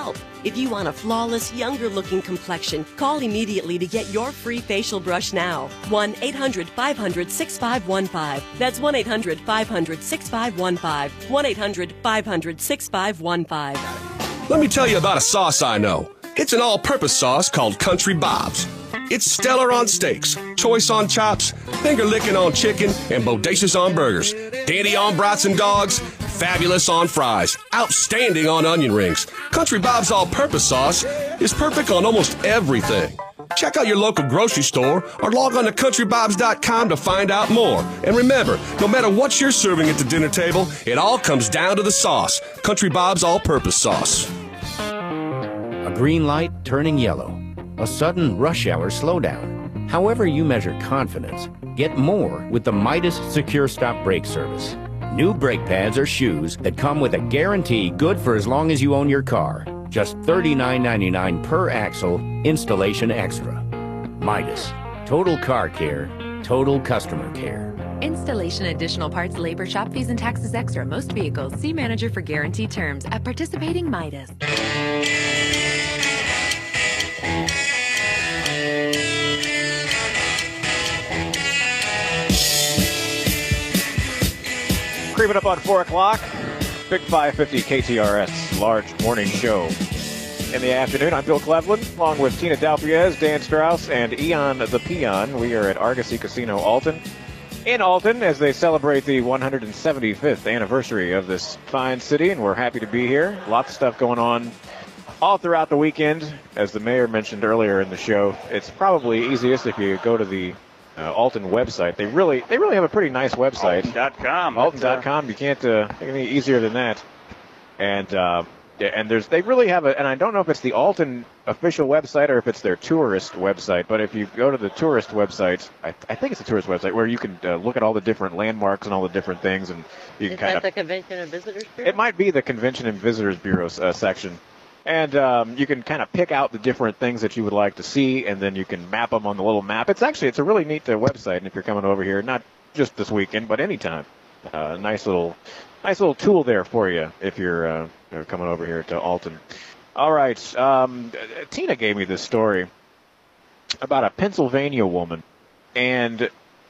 If you want a flawless, younger-looking complexion, call immediately to get your free facial brush now. one eight hundred five hundred six five one five. That's one eight hundred five hundred six five one five. one eight hundred five hundred six five one five. Let me tell you about a sauce I know. It's an all-purpose sauce called Country Bob's. It's stellar on steaks, choice on chops, finger-licking on chicken, and bodacious on burgers. Dandy on brats and dogs, fabulous on fries, outstanding on onion rings. Country Bob's all-purpose sauce is perfect on almost everything. Check out your local grocery store or log on to country bobs dot com to find out more. And remember, no matter what you're serving at the dinner table, it all comes down to the sauce. Country Bob's all-purpose sauce. A green light turning yellow. A sudden rush hour slowdown. However you measure confidence, get more with the Midas Secure Stop Brake Service. New brake pads or shoes that come with a guarantee good for as long as you own your car. Just thirty-nine ninety-nine per axle, installation extra. Midas. Total car care. Total customer care. Installation, additional parts, labor, shop fees, and taxes extra. Most vehicles. See manager for guaranteed terms at participating Midas. Creeping up on four o'clock, Big five fifty K T R S, large morning show. In the afternoon, I'm Bill Cleveland, along with Tina Dalpiez, Dan Strauss, and Eon the Peon. We are at Argosy Casino Alton. In Alton, as they celebrate the one hundred seventy-fifth anniversary of this fine city, and we're happy to be here. Lots of stuff going on all throughout the weekend. As the mayor mentioned earlier in the show, it's probably easiest if you go to the Uh, Alton website. They really they really have a pretty nice website. Alton dot com. Alton dot com. You can't uh, make it any easier than that. And uh, yeah, and there's they really have a, and I don't know if it's the Alton official website or if it's their tourist website, but if you go to the tourist website, I, I think it's a tourist website where you can uh, look at all the different landmarks and all the different things, and you can Is kind that of. the Convention and Visitors Bureau? It might be the Convention and Visitors Bureau uh, section. And um, you can kind of pick out the different things that you would like to see, and then you can map them on the little map. It's actually it's a really neat uh, website, and if you're coming over here, not just this weekend, but anytime, uh, nice little nice little tool there for you if you're, uh, you're coming over here to Alton. All right, um, Tina gave me this story about a Pennsylvania woman, and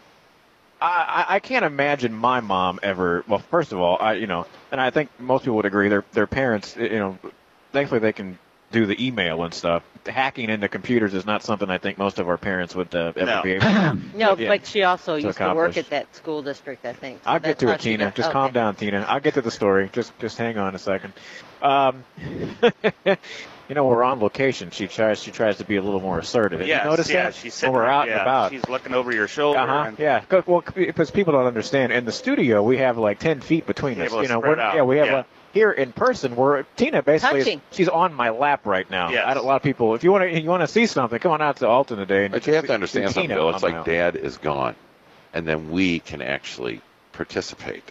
I, I can't imagine my mom ever. Well, first of all, I you know, and I think most people would agree, their their parents, you know. Thankfully, they can do the email and stuff. Hacking into computers is not something I think most of our parents would uh, ever No. be able to. No, yeah, but she also to used to work accomplish. at that school district, I think. So I'll get that's to how it, she Tina. does- Just okay. calm down, Tina. I'll get to the story. Just just hang on a second. Um, you know, we're on location. She tries she tries to be a little more assertive. Have Yes, you noticed yeah, that? she's when sitting we're there, out yeah, and about. She's looking over your shoulder. Uh-huh, and, yeah. 'Cause- Well, because people don't understand. In the studio, we have like ten feet between You're us. able to You know, spread we're, out, yeah, we have yeah. a, here in person. We're Tina basically. Is, Touching. she's on my lap right now. Yes. I don't- a lot of people. If you want to, you want to see something, come on out to Alton today. And But you have to see understand something, Tina Bill. on It's my like lap. Dad is gone, and then we can actually participate.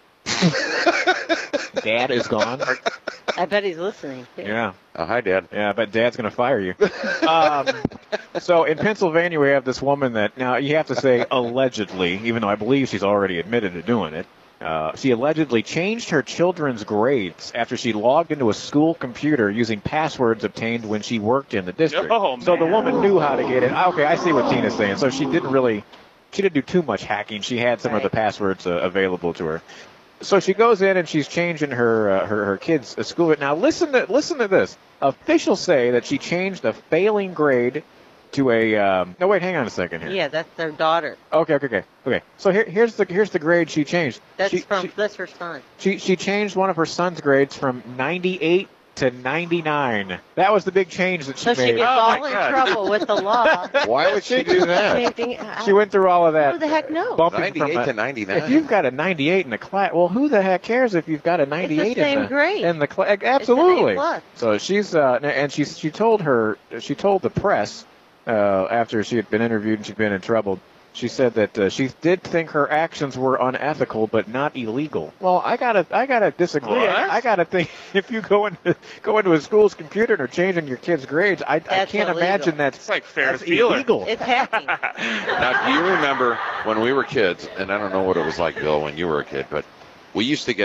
Dad is gone. I bet he's listening. Too. Yeah. Oh, hi, Dad. Yeah, I bet Dad's going to fire you. um, so in Pennsylvania, we have this woman that, now you have to say allegedly, even though I believe she's already admitted to doing it. Uh, she allegedly changed her children's grades after she logged into a school computer using passwords obtained when she worked in the district. Oh, so the man. woman knew how to get in. Okay, I see what Tina's saying. So she didn't really, she didn't do too much hacking. She had some of the passwords uh, available to her. So she goes in and she's changing her uh, her, her kids' uh, school. Now listen to listen to this. Officials say that she changed a failing grade to a. Um, no, wait, hang on a second here. Yeah, that's their daughter. Okay, okay, okay, okay. So here, here's the here's the grade she changed. That's she, from she, that's her son. she she changed one of her son's grades from ninety-eight to ninety-nine. That was the big change that she So made. she gets Oh, all my in God. trouble with the law. Why would she do that? Changing- I- She went through all of that. Who the heck knows? bumping from ninety-eight a- to ninety-nine. If you've got a ninety-eight in the class, well, who the heck cares if you've got a ninety-eight in same the grade. in the class? Absolutely. It's an A plus. So she's uh, and she she told her she told the press uh, after she had been interviewed and she'd been in trouble. She said that uh, she did think her actions were unethical, but not illegal. Well, I gotta, I gotta disagree. What? I, I gotta think if you go into go into a school's computer and are changing your kids' grades, I, I That's can't illegal. imagine that's It's like Ferris that's Bueller. illegal. It's hacking. Now, do you remember when we were kids, and I don't know what it was like, Bill, when you were a kid, but we used to get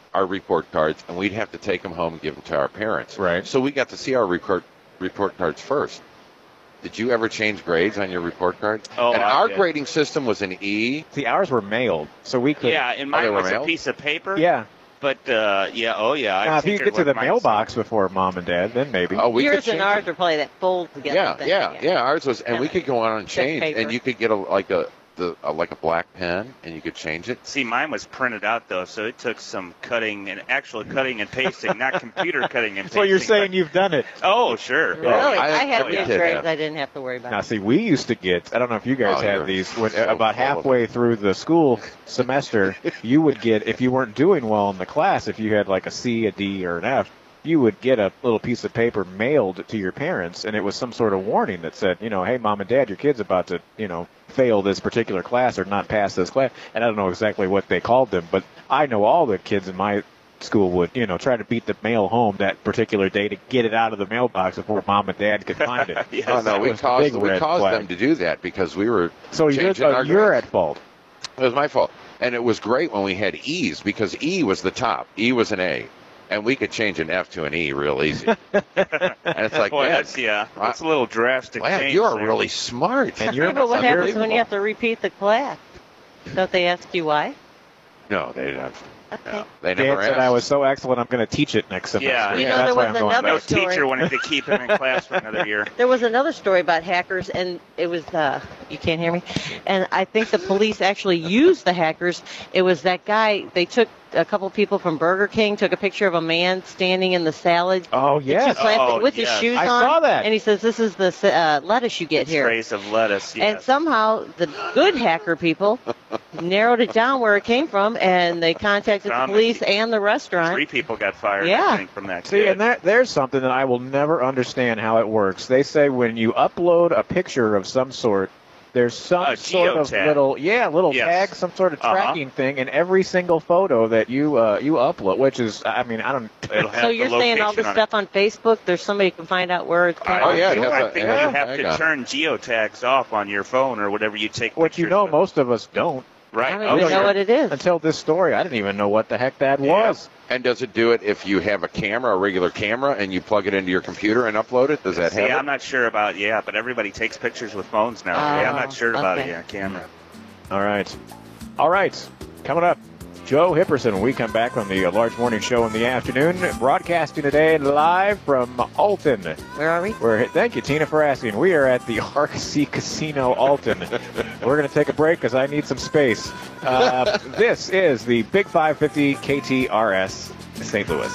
our report cards, and we'd have to take them home and give them to our parents. Right. So we got to see our report report cards first. Did you ever change grades on your report cards? Oh, and I our did. grading system was an E. See, ours were mailed, so we could. Yeah, and Oh, they mine were was a mailed? piece of paper. Yeah. But, uh, yeah, oh, yeah. I Now, if you tinkered get to with the mine mailbox before mom and dad, then maybe. Oh, we Yours could and change ours it. are probably that fold together Yeah, thing. yeah, yeah. Ours was, and we could go on and Check change, paper. and you could get a like a the a, like a black pen, and you could change it. See, mine was printed out, though, so it took some cutting and actual cutting and pasting, not computer cutting and pasting. So you're saying but- you've done it. Oh, sure. Really? I, I- had I good did grades. have- I didn't have to worry about. Now, see, we used to get, I don't know if you guys Oh, have you're these, when, so about full of halfway through the school semester, you would get, if you weren't doing well in the class, if you had like a C, a D, or an F, you would get a little piece of paper mailed to your parents, and it was some sort of warning that said, you know, hey, mom and dad, your kid's about to, you know, fail this particular class or not pass this class. And I don't know exactly what they called them, but I know all the kids in my school would, you know, try to beat the mail home that particular day to get it out of the mailbox before mom and dad could find it. Yes. Oh no, That we was the caused big we red caused flag. them to do that because we were. So you're, changing uh, our you're grades. at fault. It was my fault, and it was great when we had E's because E was the top. E was an A, and we could change an F to an E real easy. And it's like, Boy, man, that's, yeah, that's a little drastic wow, change you are there. really smart. And you're, Yeah, but what you're- happens when you have to repeat the class? Don't they ask you why? No, they didn't. Okay. No, they Dan never said asked. I was so excellent, I'm going to teach it next semester. Yeah. You know, That's there why was I'm going another No back. story. teacher wanted to keep him in class for another year. There was another story about hackers, and it was, uh, you can't hear me? And I think the police actually used the hackers. It was that guy, they took a couple people from Burger King, took a picture of a man standing in the salad Oh, yes. plastic Oh, with yes. his shoes I on. saw that. And he says, this is the uh, lettuce you get here. Trays of lettuce, And yes. somehow the good hacker people narrowed it down where it came from, and they contacted the Found it. police and the restaurant. Three people got fired, Yeah. I think, from that See, kid. and there, there's something that I will never understand how it works. They say when you upload a picture of some sort, there's some A sort of geotag. little, yeah, little Yes. tag, some sort of Uh-huh. tracking thing in every single photo that you uh, you upload, which is, I mean, I don't. It'll have So the you're saying all location this on it. stuff on Facebook, there's somebody who can find out where it's I, Oh, yeah, it I has a- think it has you a have tag to on it. turn geotags off on your phone or whatever you take What you pictures know, with. most of us don't. Right. I don't Oh, even know sure. what it is. Until this story, I didn't even know what the heck that Yeah. was. And does it do it if you have a camera, a regular camera, and you plug it into your computer and upload it? Does that See, have I'm it? not sure about, yeah, but everybody takes pictures with phones now. yeah, I'm Oh, not sure about okay. it, yeah, camera. All right. All right. Coming up, Joe Hipperson when we come back on the uh, Large Morning Show in the afternoon. Broadcasting today live from Alton. Where are we? We're, thank you, Tina, for asking. We are at the Arcasy Casino Alton. We're going to take a break because I need some space. Uh, this is the Big five fifty K T R S Saint Louis.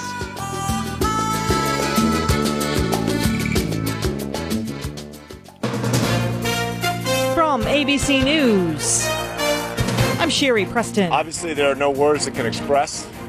From A B C News, I'm Sherry Preston. Obviously, there are no words that can express